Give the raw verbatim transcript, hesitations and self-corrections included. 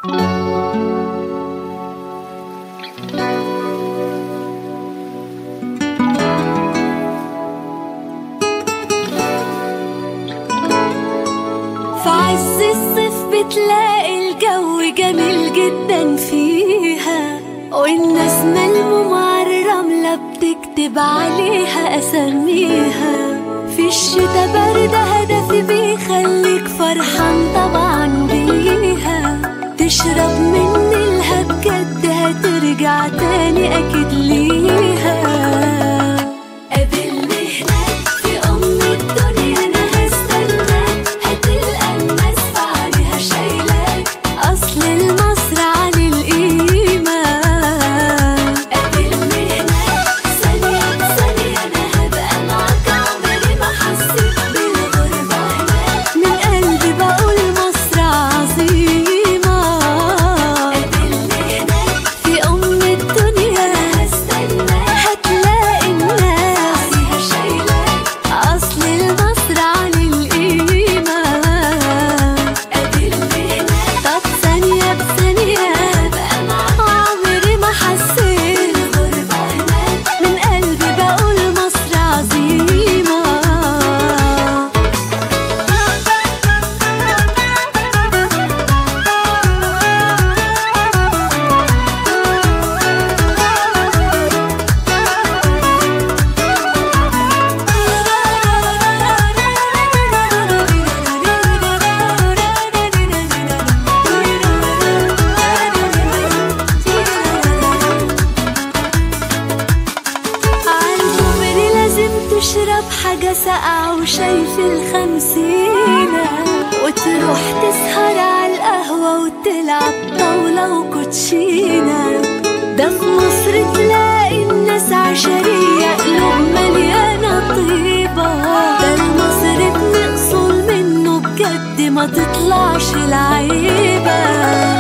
عز الصيف بتلاقي الجو جميل جدا فيها، والناس ملمومة على الرملة بتكتب عليها أساميها. في الشتا برد هدفي بيخليك فرحان طبعا بيها، تشرب من نيلها بجد هترجع تاني أكيد ليها. تشرب حاجة ساقعة وشايف الخمسينة، وتروح تسهر على القهوة وتلعب طاولة وكوتشينة. ده في مصر تلاقي الناس عشرية قلوب مليانة طيبة، ده المصري بنقصل منه بجد ما تطلعش العيبة.